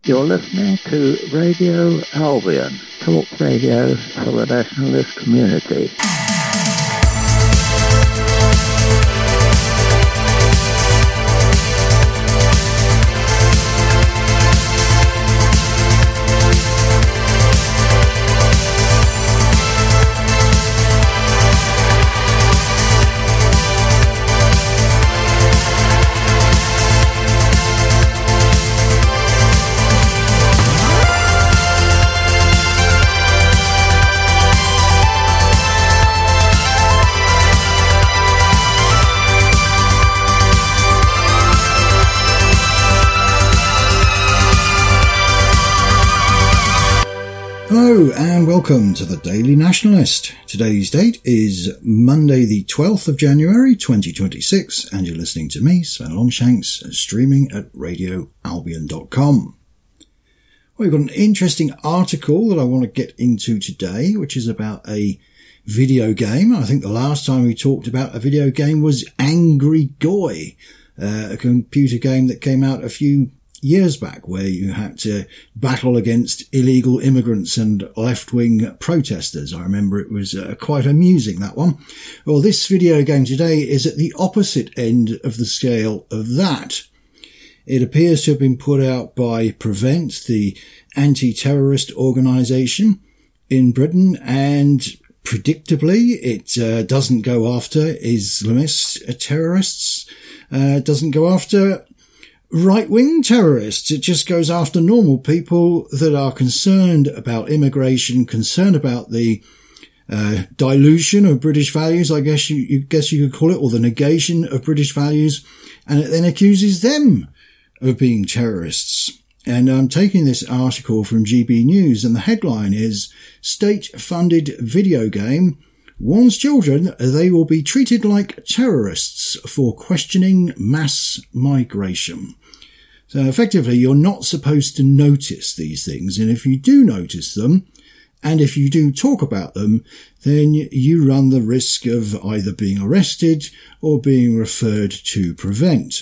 You're listening to Radio Albion, talk radio for the nationalist community. Hello and welcome to the Daily Nationalist. Today's date is Monday the 12th of January 2026 and you're listening to me, Sven Longshanks, streaming at radioalbion.com. We've got an interesting article that I want to get into today, which is about a video game. I think the last time we talked about a video game was Angry Goy, a computer game that came out a few years back where you had to battle against illegal immigrants and left-wing protesters. I remember it was quite amusing, that one. Well, this video game today is at the opposite end of the scale of that. It appears to have been put out by Prevent, the anti-terrorist organisation in Britain, and predictably it doesn't go after Islamist terrorists, doesn't go after right-wing terrorists. It just goes after normal people that are concerned about immigration, concerned about the dilution of British values, I guess you could call it, or the negation of British values, and it then accuses them of being terrorists. And I'm taking this article from GB News, and the headline is State-Funded Video Game warns children they will be treated like terrorists for questioning mass migration. So effectively, you're not supposed to notice these things. And if you do notice them, and if you do talk about them, then you run the risk of either being arrested or being referred to Prevent.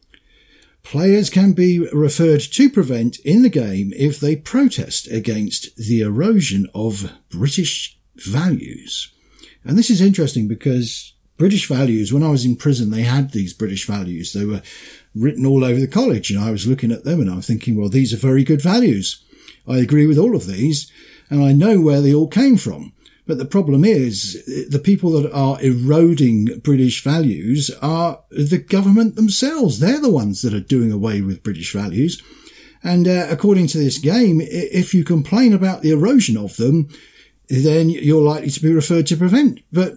Players can be referred to Prevent in the game if they protest against the erosion of British values. And this is interesting because British values, when I was in prison, they had these British values. They were written all over the college, and I was looking at them and I'm thinking, well, these are very good values. I agree with all of these and I know where they all came from. But the problem is the people that are eroding British values are the government themselves. They're the ones that are doing away with British values. And according to this game, if you complain about the erosion of them, then you're likely to be referred to Prevent. But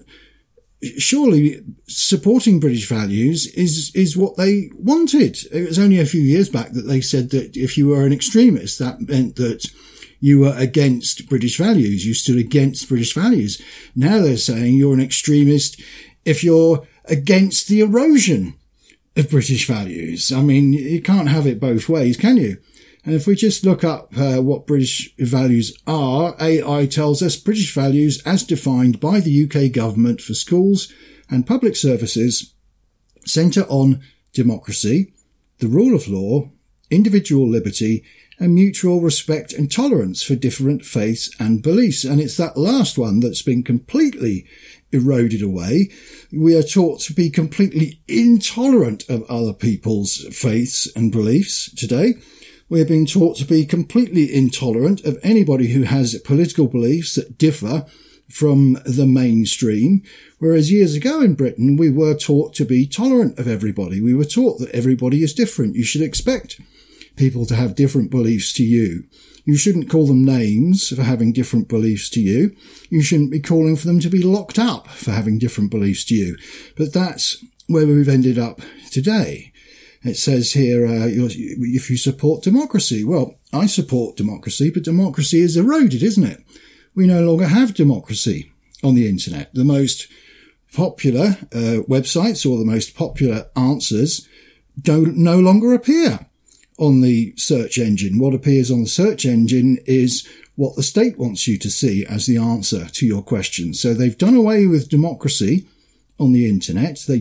surely supporting British values is what they wanted. It was only a few years back that they said that if you were an extremist, that meant that you were against British values. You stood against British values. Now they're saying you're an extremist if you're against the erosion of British values. I mean, you can't have it both ways, can you? And if we just look up what British values are, AI tells us British values as defined by the UK government for schools and public services centre on democracy, the rule of law, individual liberty, and mutual respect and tolerance for different faiths and beliefs. And it's that last one that's been completely eroded away. We are taught to be completely intolerant of other people's faiths and beliefs today. We're being taught to be completely intolerant of anybody who has political beliefs that differ from the mainstream, whereas years ago in Britain, we were taught to be tolerant of everybody. We were taught that everybody is different. You should expect people to have different beliefs to you. You shouldn't call them names for having different beliefs to you. You shouldn't be calling for them to be locked up for having different beliefs to you. But that's where we've ended up today. It says here, if you support democracy. Well, I support democracy, but democracy is eroded, isn't it? We no longer have democracy on the internet. The most popular websites or the most popular answers no longer appear on the search engine. What appears on the search engine is what the state wants you to see as the answer to your question. So they've done away with democracy on the internet. They did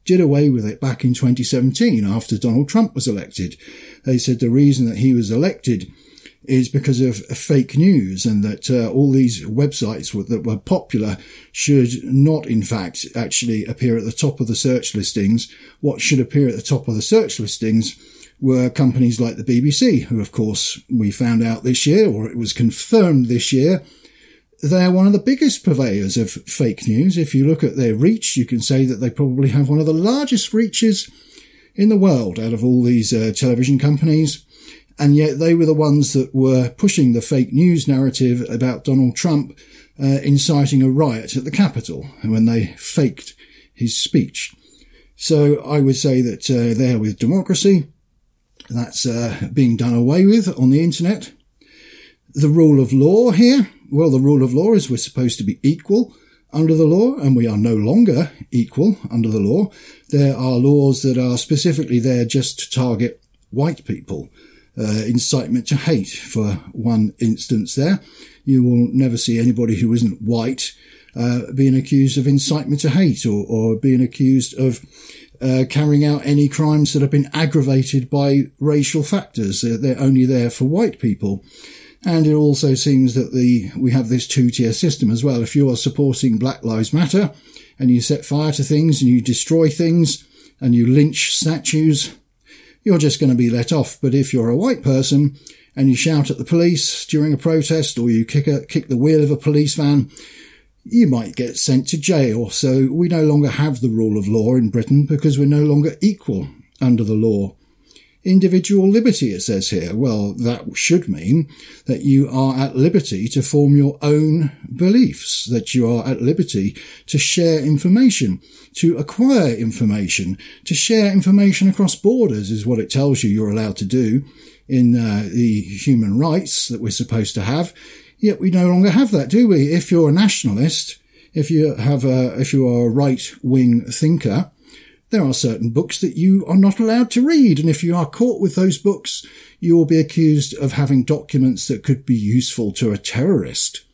did away with it back in 2017 after Donald Trump was elected. They said the reason that he was elected is because of fake news, and that all these websites that were popular should not, in fact, actually appear at the top of the search listings. What should appear at the top of the search listings were companies like the BBC, who, of course, we found out this year, or it was confirmed this year, they're one of the biggest purveyors of fake news. If you look at their reach, you can say that they probably have one of the largest reaches in the world out of all these television companies. And yet they were the ones that were pushing the fake news narrative about Donald Trump inciting a riot at the Capitol when they faked his speech. So I would say that there with democracy, that's being done away with on the internet. The rule of law here, well, the rule of law is we're supposed to be equal under the law, and we are no longer equal under the law. There are laws that are specifically there just to target white people. Incitement to hate, for one instance there. You will never see anybody who isn't white being accused of incitement to hate, or being accused of carrying out any crimes that have been aggravated by racial factors. They're only there for white people. And it also seems that we have this two-tier system as well. If you are supporting Black Lives Matter and you set fire to things and you destroy things and you lynch statues, you're just going to be let off. But if you're a white person and you shout at the police during a protest, or you kick the wheel of a police van, you might get sent to jail. So we no longer have the rule of law in Britain because we're no longer equal under the law. Individual liberty, it says here. Well, that should mean that you are at liberty to form your own beliefs, that you are at liberty to share information, to acquire information, to share information across borders is what it tells you you're allowed to do in the human rights that we're supposed to have. Yet we no longer have that, do we? If you're a nationalist, if you are a right-wing thinker, there are certain books that you are not allowed to read, and if you are caught with those books, you will be accused of having documents that could be useful to a terrorist.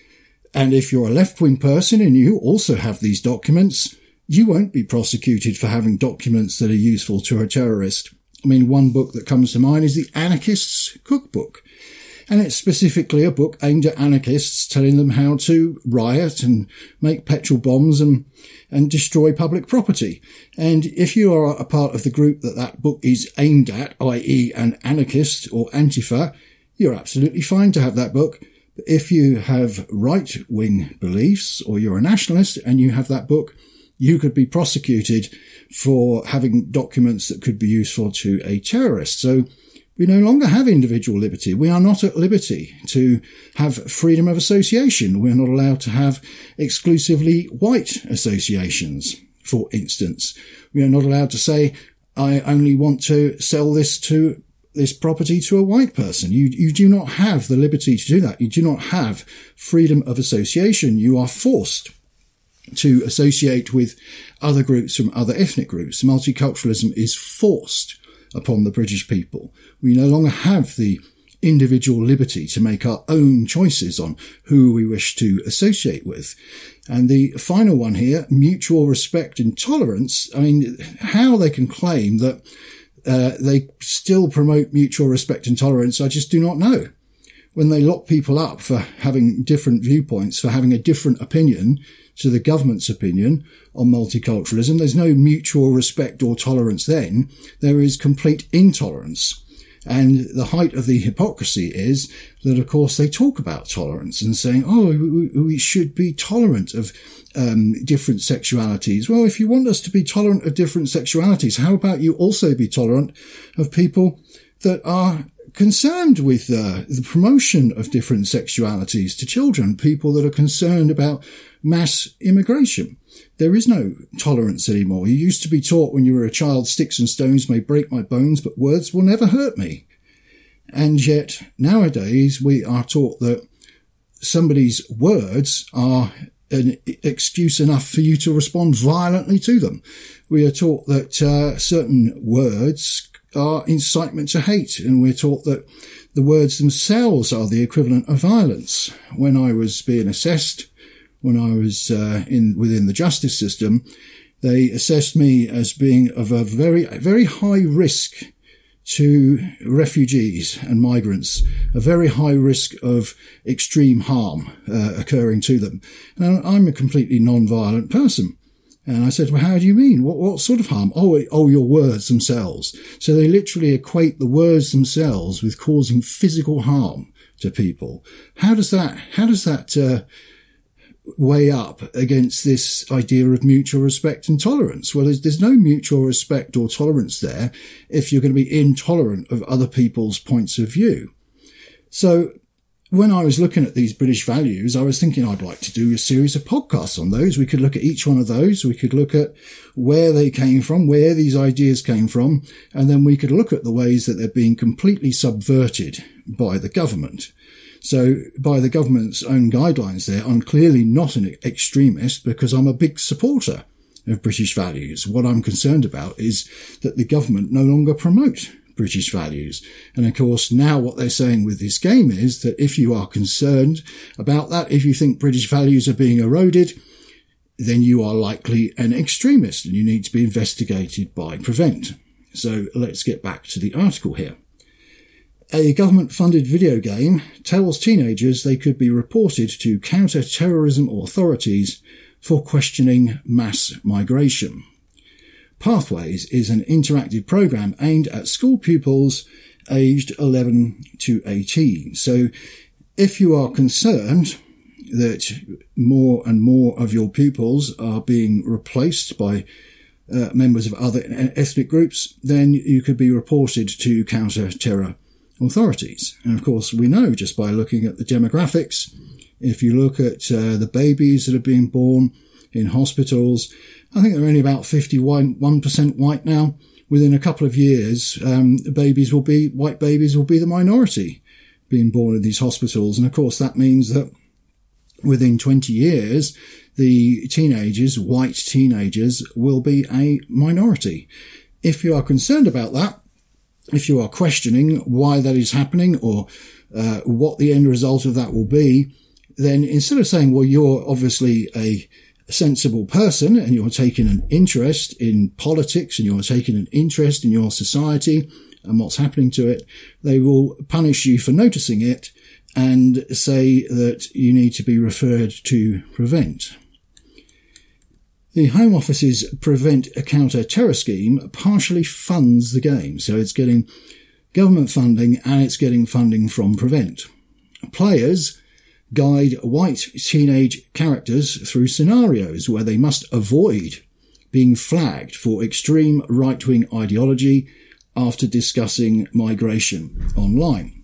And if you're a left-wing person and you also have these documents, you won't be prosecuted for having documents that are useful to a terrorist. I mean, one book that comes to mind is the Anarchist's Cookbook. And it's specifically a book aimed at anarchists, telling them how to riot and make petrol bombs and destroy public property. And if you are a part of the group that book is aimed at, i.e. an anarchist or Antifa, you're absolutely fine to have that book. But if you have right-wing beliefs, or you're a nationalist and you have that book, you could be prosecuted for having documents that could be useful to a terrorist. So we no longer have individual liberty. We are not at liberty to have freedom of association. We're not allowed to have exclusively white associations, for instance. We are not allowed to say, I only want to sell this property to a white person. You do not have the liberty to do that. You do not have freedom of association. You are forced to associate with other groups from other ethnic groups. Multiculturalism is forced upon the British people. We no longer have the individual liberty to make our own choices on who we wish to associate with. And the final one here, mutual respect and tolerance. I mean, how they can claim that they still promote mutual respect and tolerance, I just do not know. When they lock people up for having different viewpoints, for having a different opinion to the government's opinion on multiculturalism, there's no mutual respect or tolerance then. There is complete intolerance. And the height of the hypocrisy is that, of course, they talk about tolerance and saying, we should be tolerant of different sexualities. Well, if you want us to be tolerant of different sexualities, how about you also be tolerant of people that are concerned with the promotion of different sexualities to children, people that are concerned about mass immigration? There is no tolerance anymore. You used to be taught when you were a child, sticks and stones may break my bones, but words will never hurt me. And yet nowadays we are taught that somebody's words are an excuse enough for you to respond violently to them. We are taught that certain words are incitement to hate, and we're taught that the words themselves are the equivalent of violence. When I was being assessed, when I was within the justice system, They assessed me as being of a very, very high risk to refugees and migrants, a very high risk of extreme harm occurring to them. Now, I'm a completely non-violent person. And I said, well, how do you mean? What sort of harm? Oh, your words themselves. So they literally equate the words themselves with causing physical harm to people. How does that weigh up against this idea of mutual respect and tolerance? Well, there's no mutual respect or tolerance there if you're going to be intolerant of other people's points of view. So when I was looking at these British values, I was thinking I'd like to do a series of podcasts on those. We could look at each one of those. We could look at where they came from, where these ideas came from, and then we could look at the ways that they're being completely subverted by the government. So by the government's own guidelines there, I'm clearly not an extremist because I'm a big supporter of British values. What I'm concerned about is that the government no longer promote British values. And of course, now what they're saying with this game is that if you are concerned about that, if you think British values are being eroded, then you are likely an extremist and you need to be investigated by Prevent. So let's get back to the article here. A government-funded video game tells teenagers they could be reported to counter-terrorism authorities for questioning mass migration. Pathways is an interactive program aimed at school pupils aged 11 to 18. So if you are concerned that more and more of your pupils are being replaced by members of other ethnic groups, then you could be reported to counter-terror authorities. And of course, we know just by looking at the demographics, if you look at the babies that are being born in hospitals, I think they're only about 51% white now. Within a couple of years, white babies will be the minority being born in these hospitals. And of course, that means that within 20 years, the white teenagers, will be a minority. If you are concerned about that, if you are questioning why that is happening or what the end result of that will be, then instead of saying, well, you're obviously a sensible person and you're taking an interest in politics and you're taking an interest in your society and what's happening to it, they will punish you for noticing it and say that you need to be referred to Prevent. The Home Office's Prevent a Counter-Terror scheme partially funds the game, so it's getting government funding and it's getting funding from Prevent. Players guide white teenage characters through scenarios where they must avoid being flagged for extreme right-wing ideology after discussing migration online.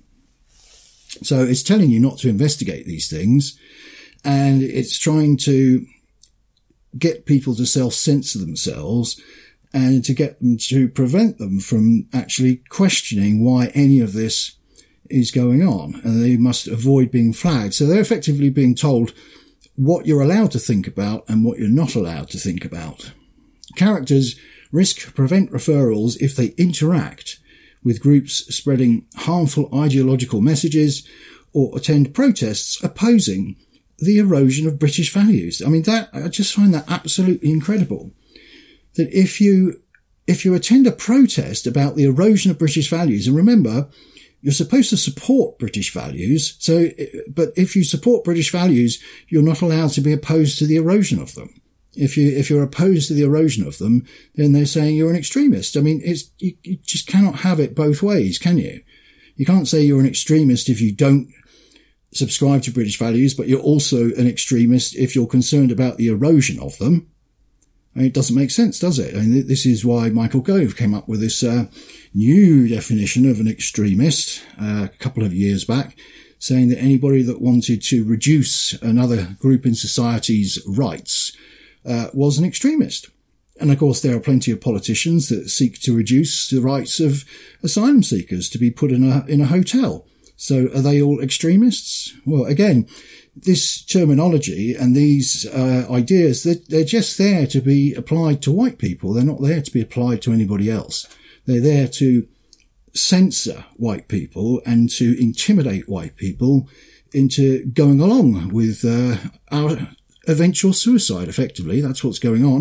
So it's telling you not to investigate these things, and it's trying to get people to self-censor themselves and to get them to prevent them from actually questioning why any of this is going on, and they must avoid being flagged. So they're effectively being told what you're allowed to think about and what you're not allowed to think about. Characters risk Prevent referrals if they interact with groups spreading harmful ideological messages or attend protests opposing the erosion of British values. I mean, I just find that absolutely incredible. That if you attend a protest about the erosion of British values, and remember, you're supposed to support British values, but if you support British values, you're not allowed to be opposed to the erosion of them. If you're opposed to the erosion of them, then they're saying you're an extremist. I mean, you just cannot have it both ways, can you? You can't say you're an extremist if you don't subscribe to British values, but you're also an extremist if you're concerned about the erosion of them. I mean, it doesn't make sense, does it? I mean, this is why Michael Gove came up with this new definition of an extremist a couple of years back, saying that anybody that wanted to reduce another group in society's rights was an extremist. And of course, there are plenty of politicians that seek to reduce the rights of asylum seekers to be put in a hotel. So are they all extremists? Well, again, this terminology and these ideas, they're just there to be applied to white people. They're not there to be applied to anybody else. They're there to censor white people and to intimidate white people into going along with our eventual suicide, effectively. That's what's going on.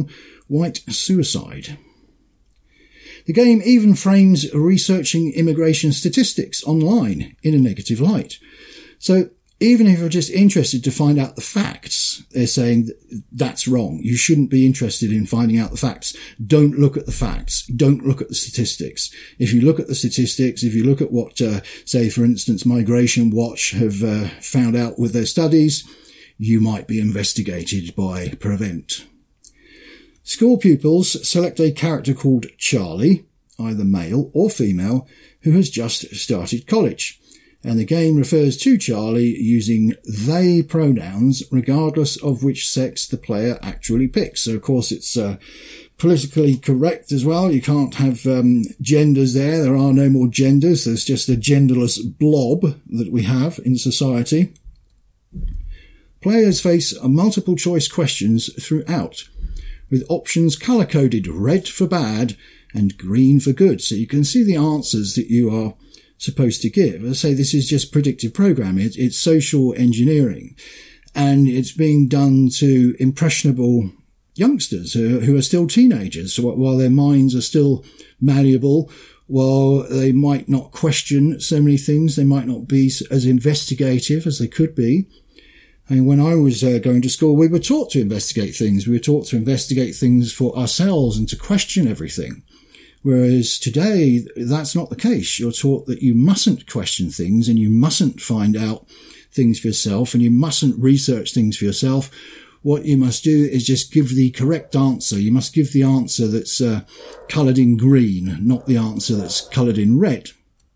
white suicide. The game even frames researching immigration statistics online in a negative light. So even if you're just interested to find out the facts, they're saying that's wrong. You shouldn't be interested in finding out the facts. Don't look at the facts. Don't look at the statistics. If you look at the statistics, if you look at what, say, for instance, Migration Watch have found out with their studies, you might be investigated by Prevent. School pupils select a character called Charlie, either male or female, who has just started college. And the game refers to Charlie using they pronouns, regardless of which sex the player actually picks. So, of course, it's politically correct as well. You can't have genders there. There are no more genders. There's just a genderless blob that we have in society. Players face multiple choice questions throughout, with options colour-coded red for bad and green for good. So you can see the answers that you are supposed to give. As I say, this is just predictive programming. It's social engineering, and it's being done to impressionable youngsters who are still teenagers. So while their minds are still malleable, while they might not question so many things, they might not be as investigative as they could be. And when I was going to school, we were taught to investigate things. We were taught to investigate things for ourselves and to question everything. Whereas today, that's not the case. You're taught that you mustn't question things and you mustn't find out things for yourself and you mustn't research things for yourself. What you must do is just give the correct answer. You must give the answer that's coloured in green, not the answer that's coloured in red.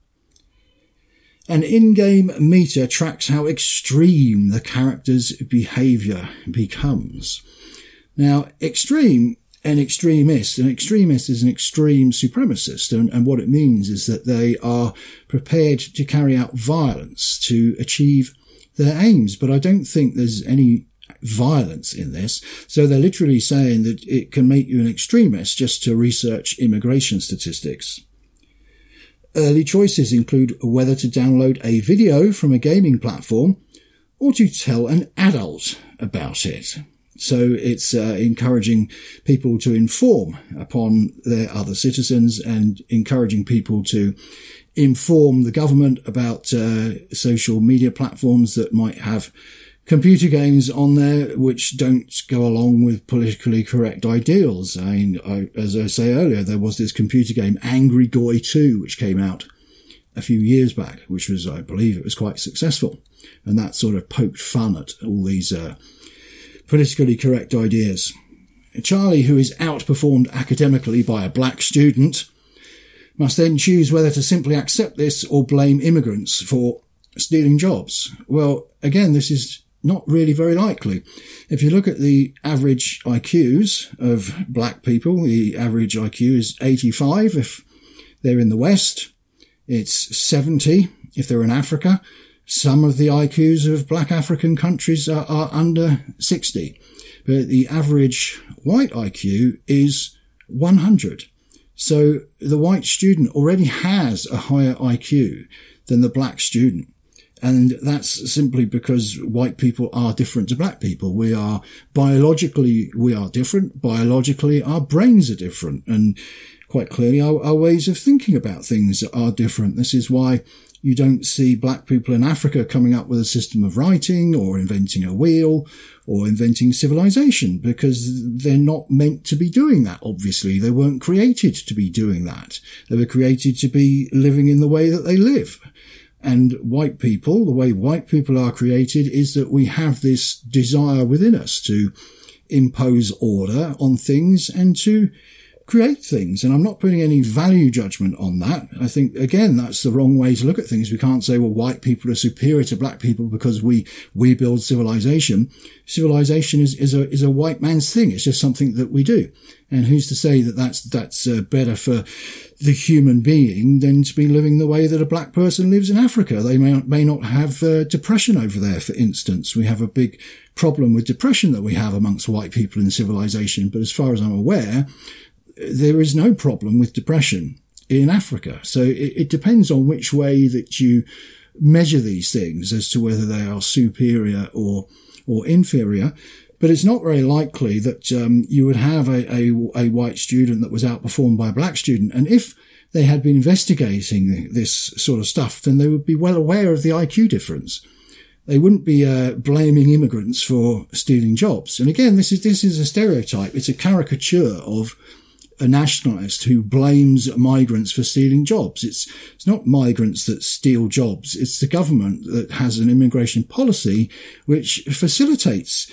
An in-game meter tracks how extreme the character's behaviour becomes. Now, extreme and extremist. An extremist is an extreme supremacist, and what it means is that they are prepared to carry out violence to achieve their aims. But I don't think there's any violence in this. So they're literally saying that it can make you an extremist just to research immigration statistics. Early choices include whether to download a video from a gaming platform or to tell an adult about it. So it's encouraging people to inform upon their other citizens and encouraging people to inform the government about social media platforms that might have computer games on there which don't go along with politically correct ideals. I mean, as I say earlier, there was this computer game Angry Goy 2 which came out a few years back, which was, I believe, it was quite successful. And that sort of poked fun at all these politically correct ideas. Charlie, who is outperformed academically by a black student, must then choose whether to simply accept this or blame immigrants for stealing jobs. Well, again, this is not really very likely. If you look at the average IQs of black people, the average IQ is 85 if they're in the West. It's 70 if they're in Africa. Some of the IQs of black African countries are under 60. But the average white IQ is 100. So the white student already has a higher IQ than the black student. And that's simply because white people are different to black people. We are different. Biologically, our brains are different. And quite clearly, our ways of thinking about things are different. This is why you don't see black people in Africa coming up with a system of writing or inventing a wheel or inventing civilization, because they're not meant to be doing that, obviously. They weren't created to be doing that. They were created to be living in the way that they live. And white people, the way white people are created is that we have this desire within us to impose order on things and to create things. And I'm not putting any value judgment on that. I think, again, that's the wrong way to look at things. We can't say, well, white people are superior to black people because we build civilization. Civilization is a white man's thing. It's just something that we do. And who's to say that that's better for the human being than to be living the way that a black person lives in Africa? They may not have depression over there, for instance. We have a big problem with depression that we have amongst white people in civilization. But as far as I'm aware, there is no problem with depression in Africa. So it depends on which way that you measure these things as to whether they are superior or inferior. But it's not very likely that you would have a white student that was outperformed by a black student. And if they had been investigating this sort of stuff, then they would be well aware of the IQ difference. They wouldn't be blaming immigrants for stealing jobs. And again, this is a stereotype. It's a caricature of a nationalist who blames migrants for stealing jobs. It's not migrants that steal jobs. It's the government that has an immigration policy which facilitates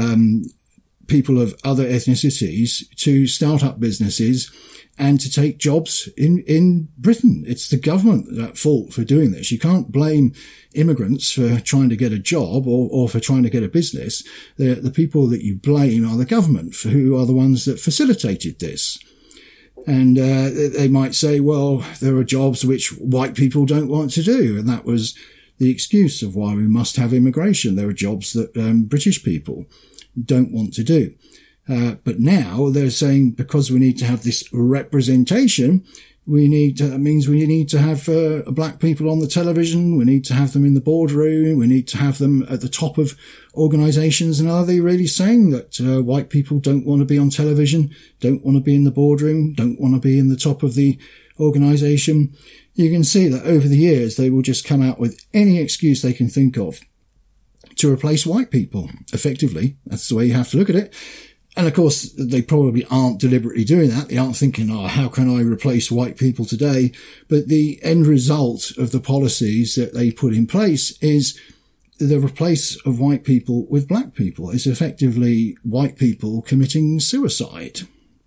people of other ethnicities to start up businesses and to take jobs in Britain. It's the government at fault for doing this. You can't blame immigrants for trying to get a job or for trying to get a business. The people that you blame are the government, who are the ones that facilitated this. And they might say, well, there are jobs which white people don't want to do. And that was the excuse of why we must have immigration. There are jobs that British people don't want to do. But now they're saying because we need to have this representation, that means we need to have black people on the television. We need to have them in the boardroom. We need to have them at the top of organisations. And are they really saying that white people don't want to be on television, don't want to be in the boardroom, don't want to be in the top of the organisation? You can see that over the years they will just come out with any excuse they can think of to replace white people. Effectively, that's the way you have to look at it. And of course, they probably aren't deliberately doing that. They aren't thinking, how can I replace white people today? But the end result of the policies that they put in place is the replace of white people with black people. It's effectively white people committing suicide.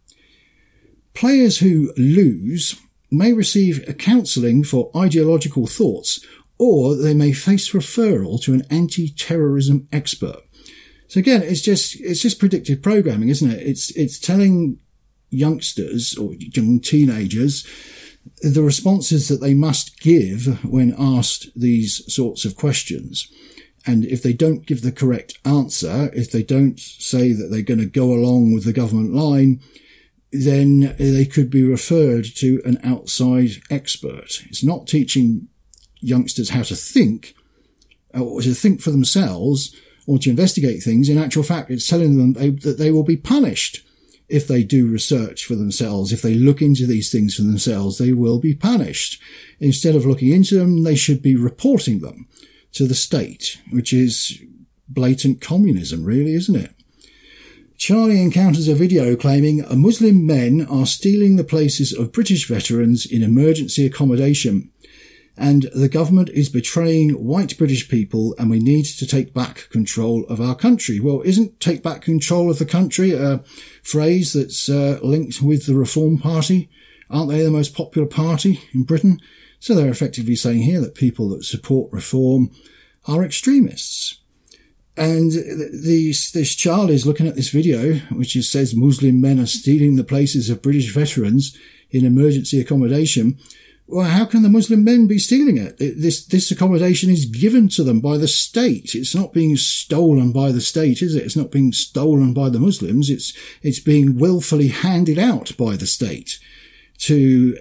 Players who lose may receive counselling for ideological thoughts, or they may face referral to an anti-terrorism expert. So again, it's just predictive programming, isn't it? It's telling youngsters or young teenagers the responses that they must give when asked these sorts of questions. And if they don't give the correct answer, if they don't say that they're going to go along with the government line, then they could be referred to an outside expert. It's not teaching youngsters how to think or to think for themselves or to investigate things. In actual fact, it's telling them that they will be punished if they do research for themselves. If they look into these things for themselves, they will be punished. Instead of looking into them, they should be reporting them to the state, which is blatant communism, really, isn't it? Charlie encounters a video claiming Muslim men are stealing the places of British veterans in emergency accommodation, and the government is betraying white British people, and we need to take back control of our country. Well, isn't take back control of the country a phrase that's linked with the Reform Party? Aren't they the most popular party in Britain? So they're effectively saying here that people that support reform are extremists. And this child is looking at this video, which says Muslim men are stealing the places of British veterans in emergency accommodation. Well, how can the Muslim men be stealing it? This accommodation is given to them by the state. It's not being stolen by the state, is it? It's not being stolen by the Muslims. It's being willfully handed out by the state to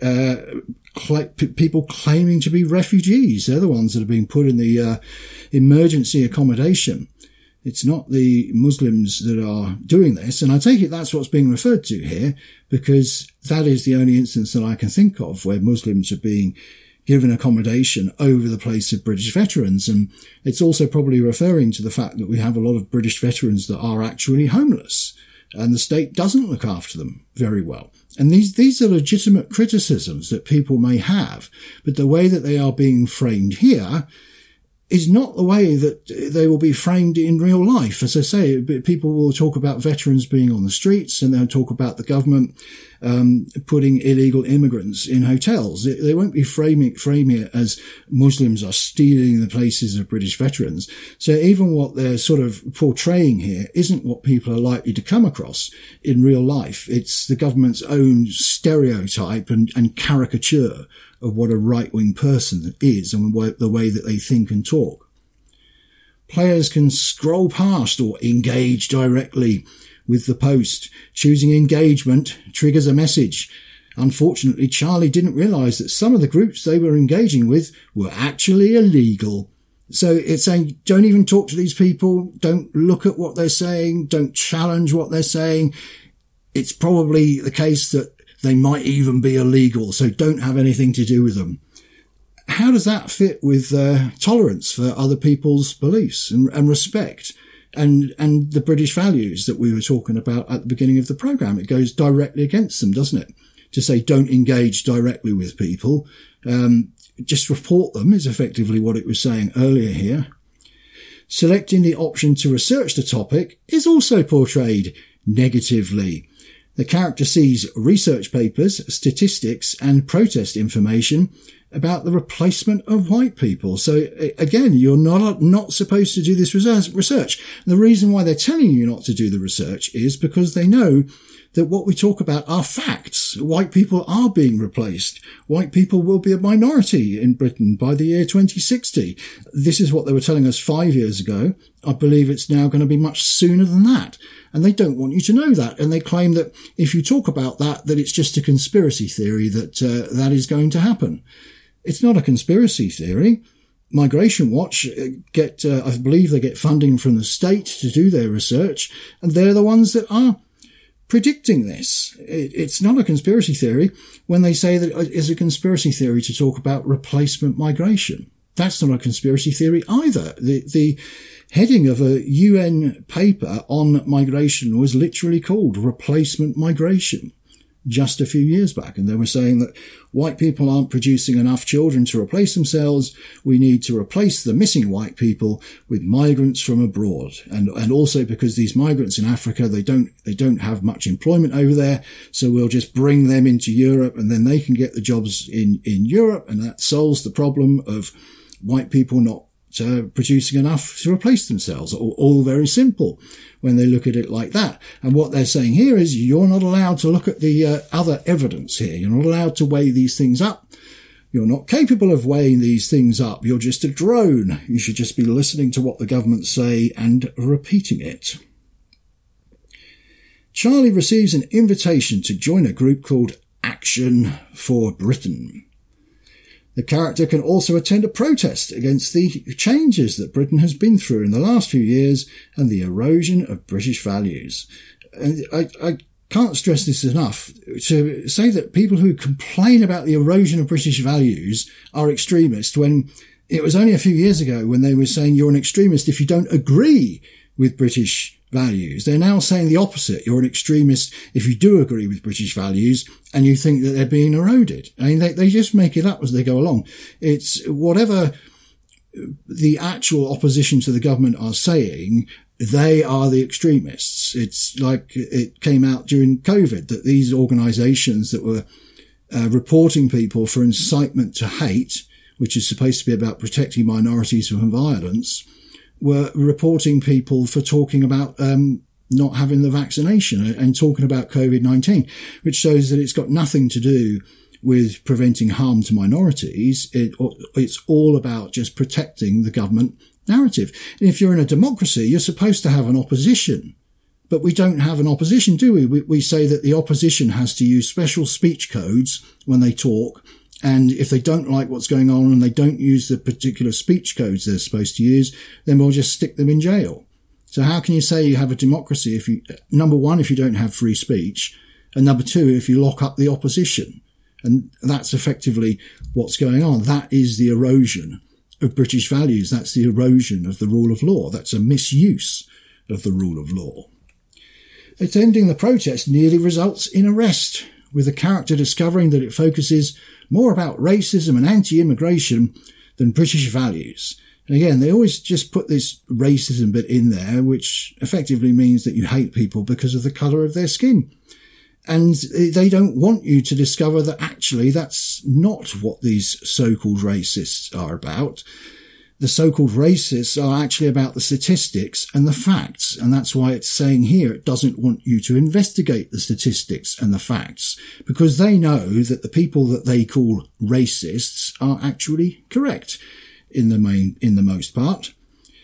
people claiming to be refugees. They're the ones that are being put in the emergency accommodation. It's not the Muslims that are doing this. And I take it that's what's being referred to here, because that is the only instance that I can think of where Muslims are being given accommodation over the place of British veterans. And it's also probably referring to the fact that we have a lot of British veterans that are actually homeless, and the state doesn't look after them very well. And these are legitimate criticisms that people may have, but the way that they are being framed here is not the way that they will be framed in real life. As I say, people will talk about veterans being on the streets, and they'll talk about the government putting illegal immigrants in hotels. They won't be framing it as Muslims are stealing the places of British veterans. So even what they're sort of portraying here isn't what people are likely to come across in real life. It's the government's own stereotype and caricature of what a right-wing person is and the way that they think and talk. Players can scroll past or engage directly with the post. Choosing engagement triggers a message. Unfortunately, Charlie didn't realise that some of the groups they were engaging with were actually illegal. So it's saying, don't even talk to these people. Don't look at what they're saying. Don't challenge what they're saying. It's probably the case that they might even be illegal. So don't have anything to do with them. How does that fit with tolerance for other people's beliefs and respect and the British values that we were talking about at the beginning of the programme? It goes directly against them, doesn't it? To say don't engage directly with people. Just report them is effectively what it was saying earlier here. Selecting the option to research the topic is also portrayed negatively. The character sees research papers, statistics and protest information about the replacement of white people. So again, you're not supposed to do this research. And the reason why they're telling you not to do the research is because they know that what we talk about are facts. White people are being replaced. White people will be a minority in Britain by the year 2060. This is what they were telling us 5 years ago. I believe it's now going to be much sooner than that. And they don't want you to know that. And they claim that if you talk about that it's just a conspiracy theory that that is going to happen. It's not a conspiracy theory. Migration Watch I believe they get funding from the state to do their research, and they're the ones that are predicting this. It's not a conspiracy theory when they say that it's a conspiracy theory to talk about replacement migration. That's not a conspiracy theory either. The heading of a UN paper on migration was literally called Replacement Migration just a few years back. And they were saying that white people aren't producing enough children to replace themselves. We need to replace the missing white people with migrants from abroad. And also because these migrants in Africa, they don't have much employment over there. So we'll just bring them into Europe and then they can get the jobs in Europe. And that solves the problem of white people not producing enough to replace themselves. All very simple when they look at it like that. And what they're saying here is you're not allowed to look at the other evidence here. You're not allowed to weigh these things up. You're not capable of weighing these things up. You're just a drone. You should just be listening to what the government say and repeating it. Charlie receives an invitation to join a group called Action for Britain. The character can also attend a protest against the changes that Britain has been through in the last few years and the erosion of British values. And I can't stress this enough to say that people who complain about the erosion of British values are extremists when it was only a few years ago when they were saying you're an extremist if you don't agree with British values. They're now saying the opposite. You're an extremist if you do agree with British values and you think that they're being eroded. I mean, they just make it up as they go along. It's whatever the actual opposition to the government are saying, they are the extremists. It's like it came out during COVID that these organisations that were reporting people for incitement to hate, which is supposed to be about protecting minorities from violence, were reporting people for talking about not having the vaccination and talking about COVID-19, which shows that it's got nothing to do with preventing harm to minorities. It's all about just protecting the government narrative. And if you're in a democracy, you're supposed to have an opposition. But we don't have an opposition, do we? We say that the opposition has to use special speech codes when they talk. And if they don't like what's going on and they don't use the particular speech codes they're supposed to use, then we'll just stick them in jail. So how can you say you have a democracy if you, number one, if you don't have free speech, and number two, if you lock up the opposition? And that's effectively what's going on. That is the erosion of British values. That's the erosion of the rule of law. That's a misuse of the rule of law. Attending the protest nearly results in arrest, with the character discovering that it focuses more about racism and anti-immigration than British values. And again, they always just put this racism bit in there, which effectively means that you hate people because of the colour of their skin. And they don't want you to discover that actually that's not what these so-called racists are about. The so-called racists are actually about the statistics and the facts. And that's why it's saying here it doesn't want you to investigate the statistics and the facts, because they know that the people that they call racists are actually correct in the most part.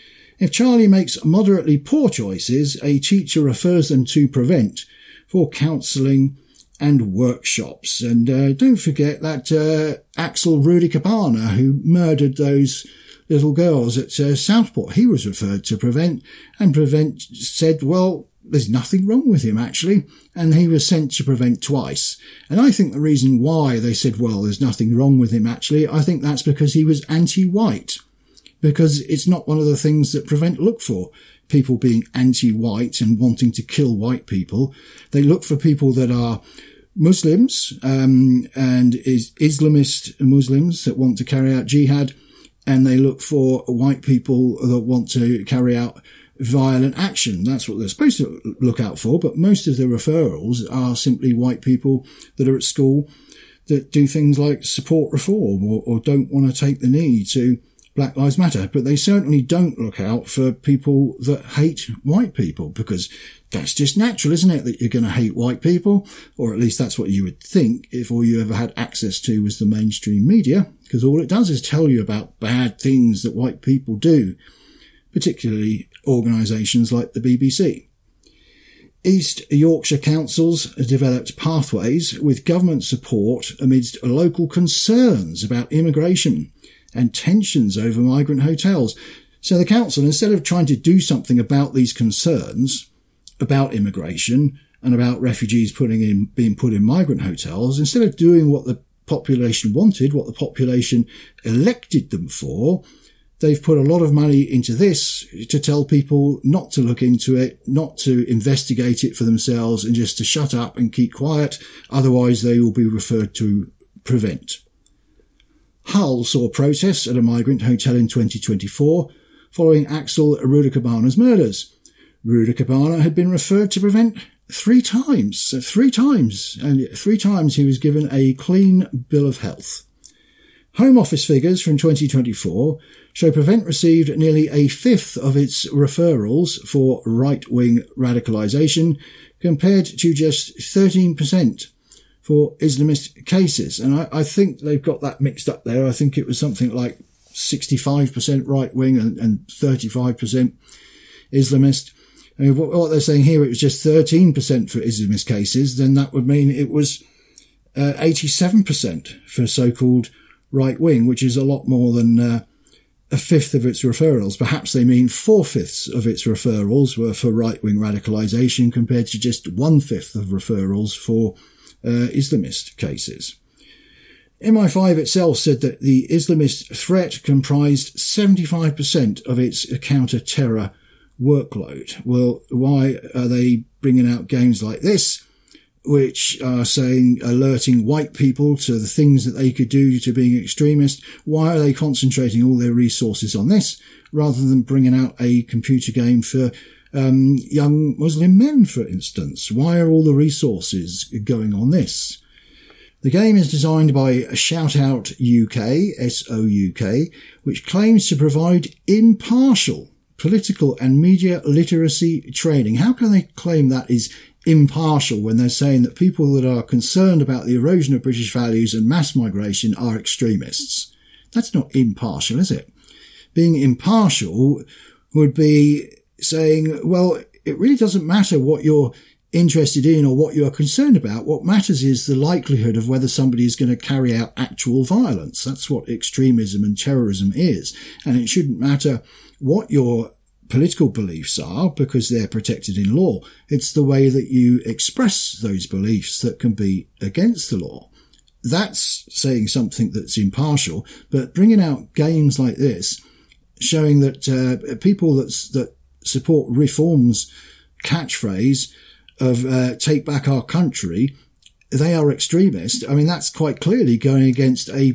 If Charlie makes moderately poor choices, a teacher refers them to Prevent for counselling and workshops. And don't forget that Axel Rudi Cabana, who murdered those little girls at Southport. He was referred to Prevent, and Prevent said, well, there's nothing wrong with him, actually, and he was sent to Prevent twice. And I think the reason why they said, well, there's nothing wrong with him, actually, I think that's because he was anti-white, because it's not one of the things that Prevent look for, people being anti-white and wanting to kill white people. They look for people that are Muslims and Islamist Muslims that want to carry out jihad, and they look for white people that want to carry out violent action. That's what they're supposed to look out for, but most of the referrals are simply white people that are at school that do things like support reform or don't want to take the knee to Black Lives Matter. But they certainly don't look out for people that hate white people, because that's just natural, isn't it, that you're going to hate white people? Or at least that's what you would think if all you ever had access to was the mainstream media, because all it does is tell you about bad things that white people do, particularly organisations like the BBC. East Yorkshire councils developed pathways with government support amidst local concerns about immigration and tensions over migrant hotels. So the council, instead of trying to do something about these concerns about immigration and about refugees being put in migrant hotels, instead of doing what the population wanted, what the population elected them for, they've put a lot of money into this to tell people not to look into it, not to investigate it for themselves, and just to shut up and keep quiet. Otherwise, they will be referred to Prevent. Hull saw protests at a migrant hotel in 2024 following Axel Rudakabana's murders. Rudakabana had been referred to Prevent three times, and three times he was given a clean bill of health. Home Office figures from 2024 show Prevent received nearly a fifth of its referrals for right-wing radicalisation, compared to just 13% for Islamist cases. And I think they've got that mixed up there. I think it was something like 65% right-wing and 35% Islamist. I mean, what they're saying here, it was just 13% for Islamist cases, then that would mean it was 87% for so-called right-wing, which is a lot more than a fifth of its referrals. Perhaps they mean 4/5 of its referrals were for right-wing radicalisation, compared to just 1/5 of referrals for Islamist cases. MI5 itself said that the Islamist threat comprised 75% of its counter-terror workload. Well, why are they bringing out games like this, which are alerting white people to the things that they could do to being extremist? Why are they concentrating all their resources on this rather than bringing out a computer game for young Muslim men, for instance? Why are all the resources going on this? The game is designed by Shoutout UK, SOUK, which claims to provide impartial political and media literacy training. How can they claim that is impartial when they're saying that people that are concerned about the erosion of British values and mass migration are extremists? That's not impartial, is it? Being impartial would be saying, well, it really doesn't matter what you're interested in or what you're concerned about. What matters is the likelihood of whether somebody is going to carry out actual violence. That's what extremism and terrorism is. And it shouldn't matter what your political beliefs are, because they're protected in law. It's the way that you express those beliefs that can be against the law. That's saying something that's impartial. But bringing out games like this, showing that people that support Reform's catchphrase of take back our country, they are extremist. I mean, that's quite clearly going against a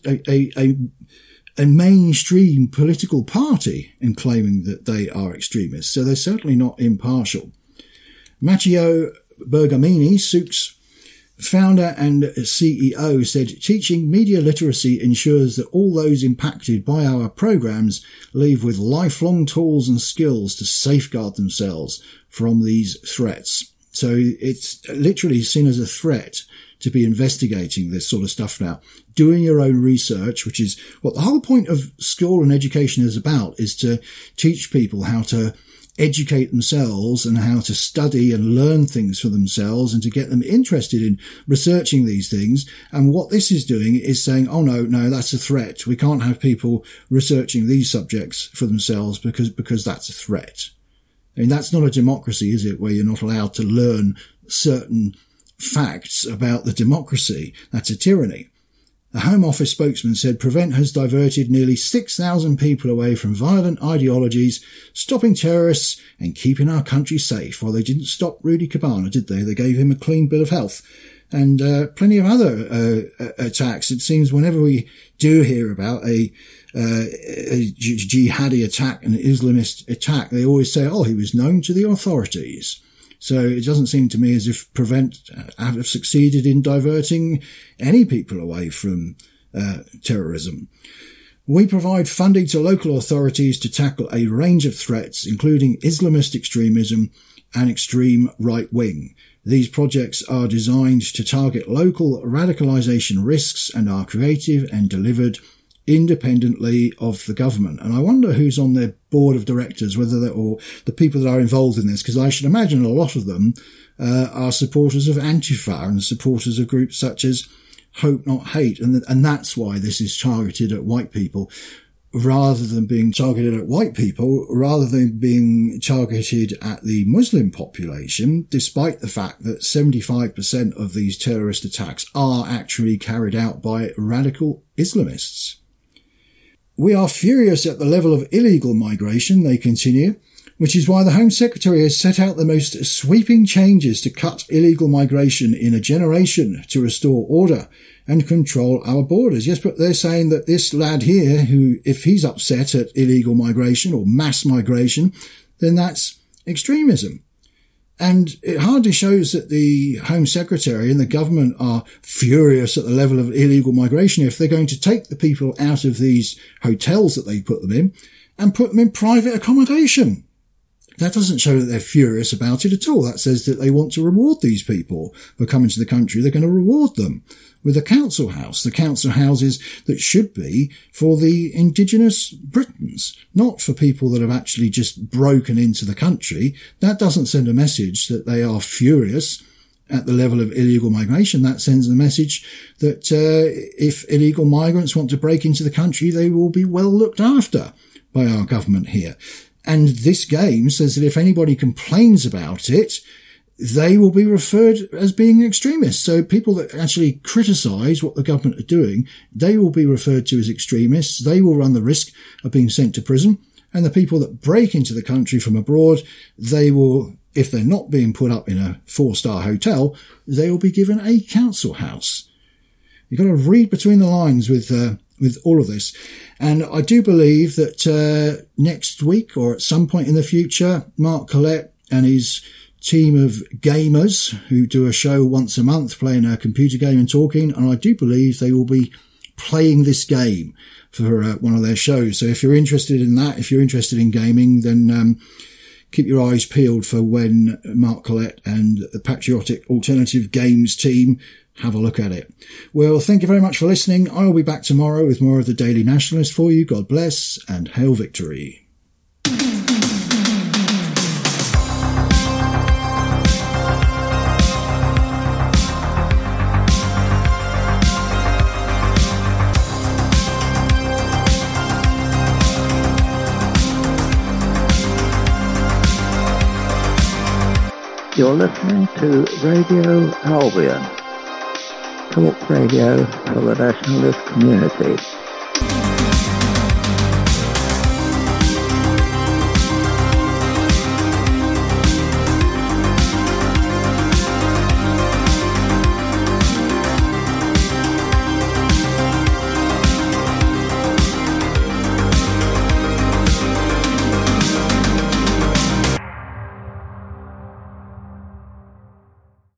mainstream political party in claiming that they are extremists. So they're certainly not impartial. Matteo Bergamini, SOUK's founder and CEO, said teaching media literacy ensures that all those impacted by our programs leave with lifelong tools and skills to safeguard themselves from these threats. So it's literally seen as a threat to be investigating this sort of stuff now. Doing your own research, which is what the whole point of school and education is about, is to teach people how to educate themselves and how to study and learn things for themselves and to get them interested in researching these things. And what this is doing is saying, oh no, that's a threat. We can't have people researching these subjects for themselves because that's a threat. I mean, that's not a democracy, is it? Where you're not allowed to learn certain facts about the democracy. That's a tyranny. A Home Office spokesman said Prevent has diverted nearly 6,000 people away from violent ideologies, stopping terrorists and keeping our country safe. Well, they didn't stop Rudy Cabana, did they? They gave him a clean bill of health. And plenty of other attacks. It seems whenever we do hear about a jihadi attack, an Islamist attack, they always say, oh, he was known to the authorities. So it doesn't seem to me as if Prevent have succeeded in diverting any people away from terrorism. We provide funding to local authorities to tackle a range of threats, including Islamist extremism and extreme right wing. These projects are designed to target local radicalisation risks and are creative and delivered independently of the government. And I wonder who's on their board of directors, whether they're, or the people that are involved in this, because I should imagine a lot of them are supporters of Antifa and supporters of groups such as Hope Not Hate. And that's why this is targeted at white people rather than being targeted at white people, rather than being targeted at the Muslim population, despite the fact that 75% of these terrorist attacks are actually carried out by radical Islamists. We are furious at the level of illegal migration, they continue, which is why the Home Secretary has set out the most sweeping changes to cut illegal migration in a generation to restore order and control our borders. Yes, but they're saying that this lad here, who, if he's upset at illegal migration or mass migration, then that's extremism. And it hardly shows that the Home Secretary and the government are furious at the level of illegal migration if they're going to take the people out of these hotels that they put them in and put them in private accommodation. That doesn't show that they're furious about it at all. That says that they want to reward these people for coming to the country. They're going to reward them with a council house, the council houses that should be for the indigenous Britons, not for people that have actually just broken into the country. That doesn't send a message that they are furious at the level of illegal migration. That sends a message that if illegal migrants want to break into the country, they will be well looked after by our government here. And this game says that if anybody complains about it, they will be referred as being extremists. So people that actually criticise what the government are doing, they will be referred to as extremists. They will run the risk of being sent to prison. And the people that break into the country from abroad, they will, if they're not being put up in a 4-star hotel, they will be given a council house. You've got to read between the lines with all of this. And I do believe that next week or at some point in the future, Mark Collett and his team of gamers who do a show once a month playing a computer game and talking, and I do believe they will be playing this game for one of their shows. So if you're interested in that, if you're interested in gaming, then keep your eyes peeled for when Mark Collett and the Patriotic Alternative Games team have a look at it. Well, thank you very much for listening. I will be back tomorrow with more of the Daily Nationalist for you. God bless and hail victory. You're listening to Radio Albion, talk radio for the nationalist community.